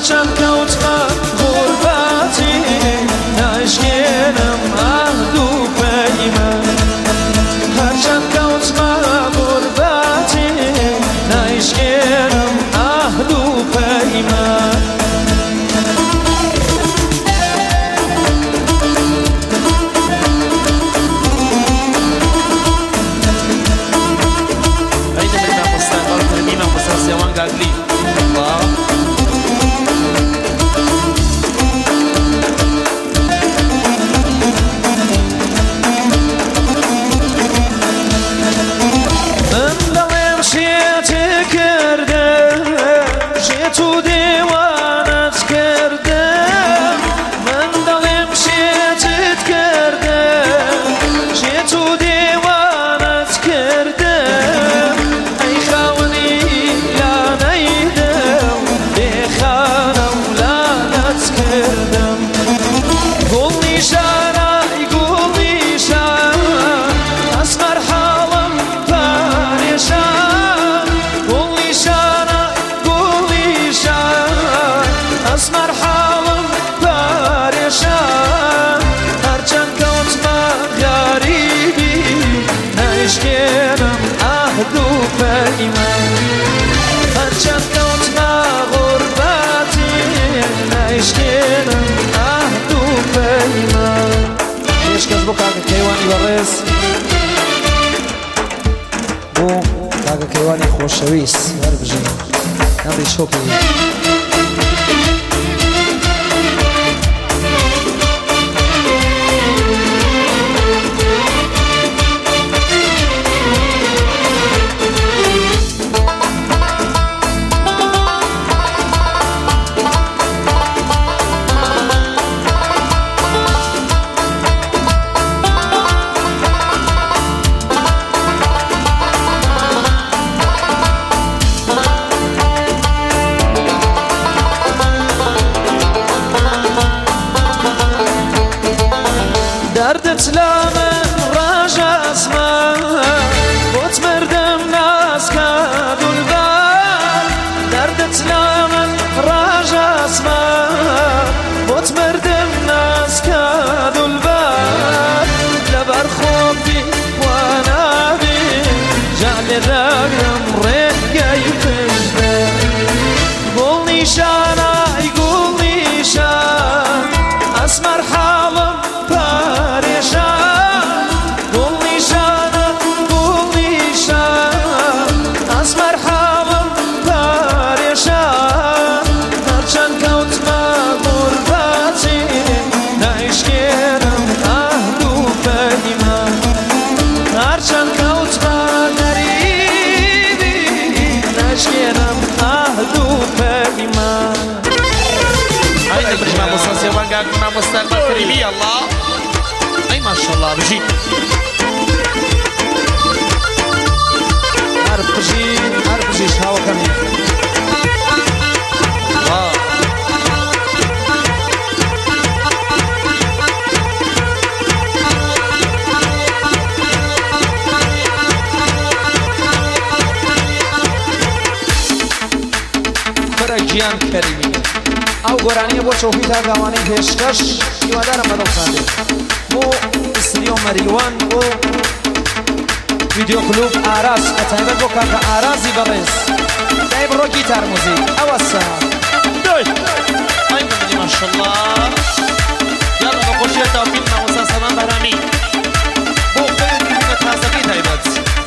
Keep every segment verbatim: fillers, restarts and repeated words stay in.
هرچند کەوتمە غوربەتی ناشکێنم ئەهدوو پەیمان هەرچەند کەوتمە غوربەتی ناشکێنم ئەهدوو پەیمان Gagli. Wow. من دلم شیت کرده شیت و دیوانت کرده من دلم شیت کرده شیت و دیوانت کرده ای خاونی هرچند کەوتمە غوربەتی نایشکێنم ئەهدوو پەیمان پێشکەش بۆ کاکە کەیوانی بەڕێز بۆ کاکە کەیوانی خۆشەویست وەربژین ئەمری شۆپی دردت لامە ڕاژەسمە بۆت مردم ناسکە دولبەر دردت لامە ڕاژەسمە بۆت مردم ناسکە دولبەر لەبەر خۆپی وانابی جا لێدەگرم ڕێگەی پشتە گوڵ نیشانە ئەی گوڵ نیشان ئەسمەر حاڵم ما مستقبل كريمي الله اي ما شاء الله بجي عارف بجي عارف بجي شهوة كمي واو فرق جيان كريمي ئەو گۆرانیە بۆ چۆپی تا گاوانەی پێشکەش هیوادارم بەدڵخاتێ بۆ ئستریۆ مەریوان بۆ ویدیۆ کلوب ئاراس ئەتایبەت بۆ کاکە ئارازی بەڕێز دای بڕۆ گیتار موزیک ئەوەسە دوی ئای بەدڵی ماشەڵڵا یاڵە بە خۆشیە تاوفیق مامۆستا سەمان بەرامی بۆ خۆی بە تازەکەی تایبەت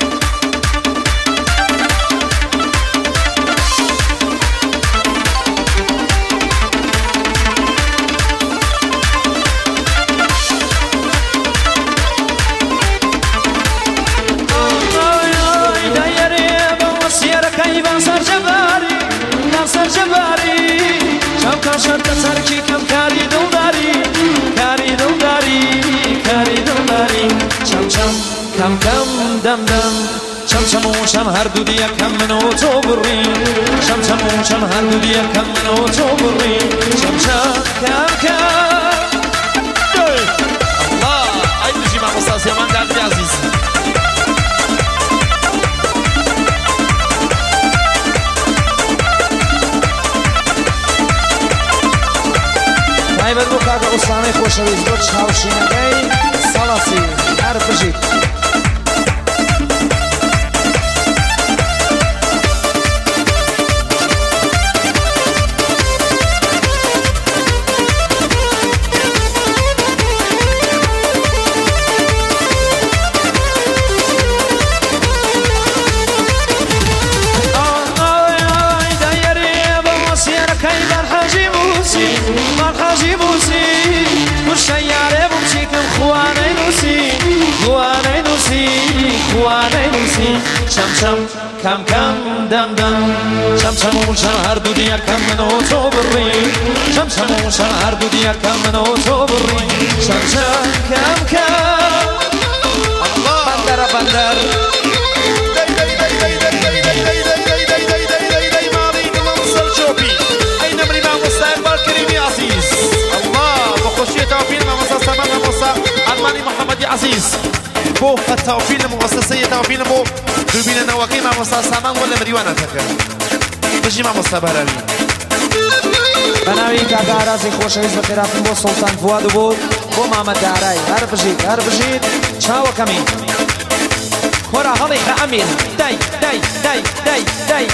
شرط ترکی کم کاری دلداری کاری دلداری کاری دلداری چم چم کم کم دم دم چم چم و چم هر دو دیا کم من و تو بری چم چم و چم هر دو دیا کم من و تو بری چم چم کم کم الله ای بجی ما مستاسی من دردی عزیز بۆ کاکە ئوستانەی خۆشەویست بۆ چاوشینەکەی سەڵاسی هەر بژیت چم چم کم کم دم دم چم چموشم هر دو دیا کم منو تو بری چم چموشم هر دو دیا کم منو تو بری چم چم کم کم الله بندر بندر أين من إمام مستقبل كريمي عزيز الله بخشية توفيق مؤسسة سمان مؤسسة ألماني محمد عزيز بو التوفيق المؤسسية توفيق مو دوبين نواقي مع مؤسسة سمان ولا مريوانا تكر بجي مع مؤسسة بهرامي بناوی کاکە ئارازی خۆشەویست بەخێراتن بۆ سوڵتان فواد و بۆ بۆ مامەد دارای هەر بژیت هەر بژیت چاوەکەمی خۆرا هەڵی خە ئەمیر دای دای دای دای دای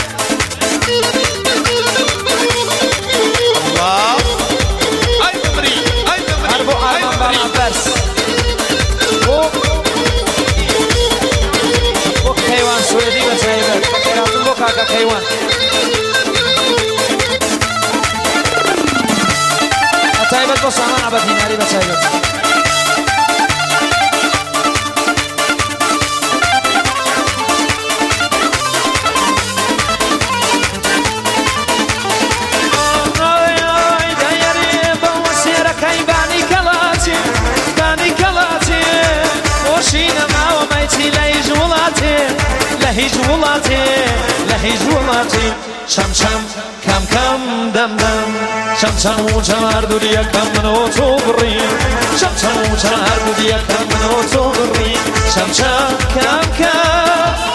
الله أي ممري أي ممري هەر بۆ ئارمان بامان بەرس بۆ بۆ کەیوان سوێدی بەجێبێت بەخێراتن بۆ کاکە کەیوان تایبەت بۆ سامان عەبەدیناری بە تایبەت هیچ وڵاتێ لە هیچ وڵاتێ چەم چەم کەم کەم دەم دەم چەم چەم و چەم هەردوو یەکەم منەوە تۆ بڕین چەم چەم و چەم هەردوو یەکەم منەوە تۆ بڕین چەم چەم کەم کەم